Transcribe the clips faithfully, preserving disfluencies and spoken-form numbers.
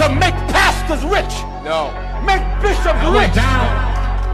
to make pastors rich. No. Make bishops rich. Down.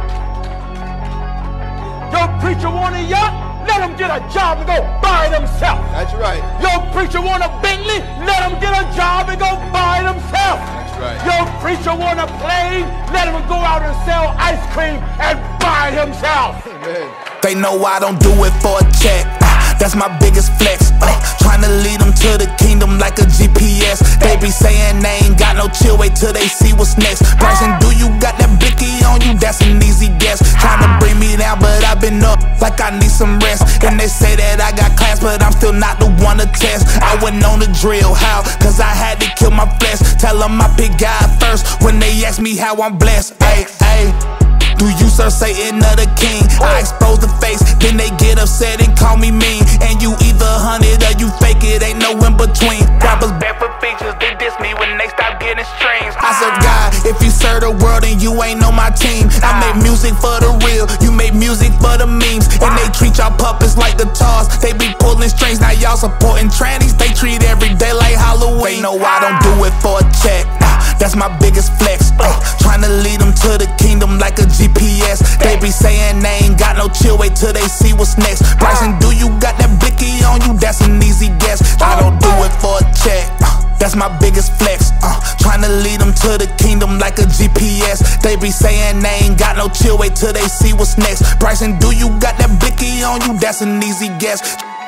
Your preacher want a yacht? Let him get a job and go buy it himself. That's right. Your preacher want a Bentley? Let him get a job and go buy it himself. That's right. Your preacher want a plane? Let him go out and sell ice cream and buy it himself. Amen. They know I don't do it for a check. Uh, that's my biggest flex. Uh, trying to lead them to the kingdom like a G P S. They be saying they ain't got no chill, wait till they see what's next. Bryson, do you got that blicky on you? That's an easy guess. Trying to bring me down, but I've been up like I need some rest. And they say that I got class, but I'm still not the one to test. I went on the drill, how? Cause I had to kill my flesh. Tell them I pick God first when they ask me how I'm blessed. Ay, ay. Do you serve Satan or the king? I expose the face, then they get upset and call me mean. And you either hunted or you fake it, ain't no in between. Rappers back for features, they diss me when they stop getting streams. I said, God, if you serve the world and you ain't on my team, I make music for the real, you make music for the memes. And they treat y'all puppets like guitars, they be pulling strings. Now y'all supporting trannies, they treat every day like Halloween. They know I don't do it for a check, uh, that's my biggest flex. uh, Trying to lead them to the kingdom like a G P S. They be saying they ain't got no chill, wait till they see what's next. Bryson, do you got that blicky on you? That's an easy guess. I don't do it for a check, uh, that's my biggest flex. uh, Trying to lead them to the kingdom like a G P S. They be saying they ain't got no chill, wait till they see what's next. Bryson, do you got that blicky on you? That's an easy guess.